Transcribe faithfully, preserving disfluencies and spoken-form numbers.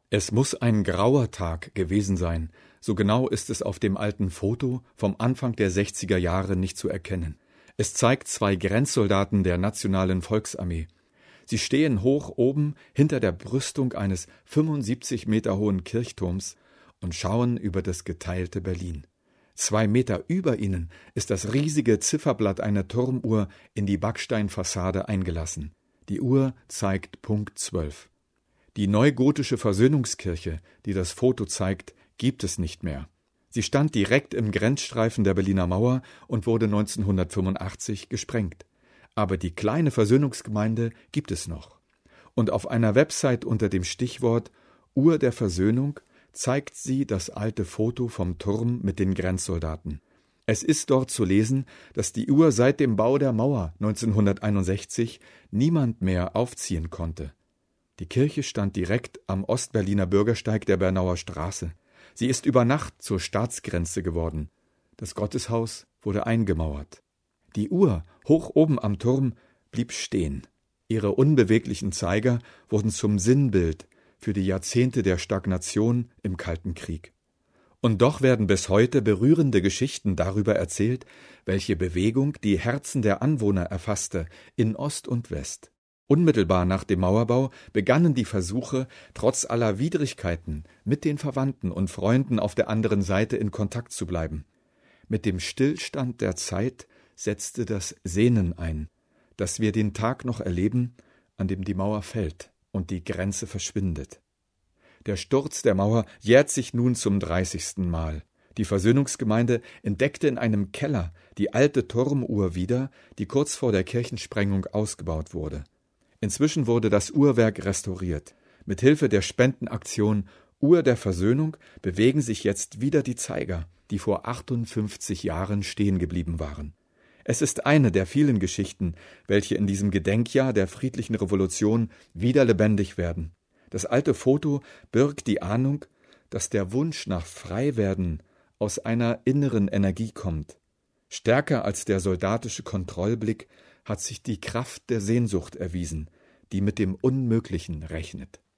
Es muss ein grauer Tag gewesen sein, so genau ist es auf dem alten Foto vom Anfang der sechziger Jahre nicht zu erkennen. Es zeigt zwei Grenzsoldaten der Nationalen Volksarmee. Sie stehen hoch oben hinter der Brüstung eines fünfundsiebzig Meter hohen Kirchturms und schauen über das geteilte Berlin. Zwei Meter über ihnen ist das riesige Zifferblatt einer Turmuhr in die Backsteinfassade eingelassen. Die Uhr zeigt Punkt zwölf. Die neugotische Versöhnungskirche, die das Foto zeigt, gibt es nicht mehr. Sie stand direkt im Grenzstreifen der Berliner Mauer und wurde neunzehnhundertfünfundachtzig gesprengt. Aber die kleine Versöhnungsgemeinde gibt es noch. Und auf einer Website unter dem Stichwort Uhr der Versöhnung zeigt sie das alte Foto vom Turm mit den Grenzsoldaten. Es ist dort zu lesen, dass die Uhr seit dem Bau der Mauer neunzehnhunderteinundsechzig niemand mehr aufziehen konnte. Die Kirche stand direkt am Ostberliner Bürgersteig der Bernauer Straße. Sie ist über Nacht zur Staatsgrenze geworden. Das Gotteshaus wurde eingemauert. Die Uhr hoch oben am Turm blieb stehen. Ihre unbeweglichen Zeiger wurden zum Sinnbild für die Jahrzehnte der Stagnation im Kalten Krieg. Und doch werden bis heute berührende Geschichten darüber erzählt, welche Bewegung die Herzen der Anwohner erfasste, in Ost und West. Unmittelbar nach dem Mauerbau begannen die Versuche, trotz aller Widrigkeiten mit den Verwandten und Freunden auf der anderen Seite in Kontakt zu bleiben. Mit dem Stillstand der Zeit setzte das Sehnen ein, dass wir den Tag noch erleben, an dem die Mauer fällt und die Grenze verschwindet. Der Sturz der Mauer jährt sich nun zum dreißigsten Mal. Die Versöhnungsgemeinde entdeckte in einem Keller die alte Turmuhr wieder, die kurz vor der Kirchensprengung ausgebaut wurde. Inzwischen wurde das Uhrwerk restauriert. Mit Hilfe der Spendenaktion Uhr der Versöhnung bewegen sich jetzt wieder die Zeiger, die vor achtundfünfzig Jahren stehen geblieben waren. Es ist eine der vielen Geschichten, welche in diesem Gedenkjahr der friedlichen Revolution wieder lebendig werden. Das alte Foto birgt die Ahnung, dass der Wunsch nach Freiwerden aus einer inneren Energie kommt. Stärker als der soldatische Kontrollblick hat sich die Kraft der Sehnsucht erwiesen, die mit dem Unmöglichen rechnet.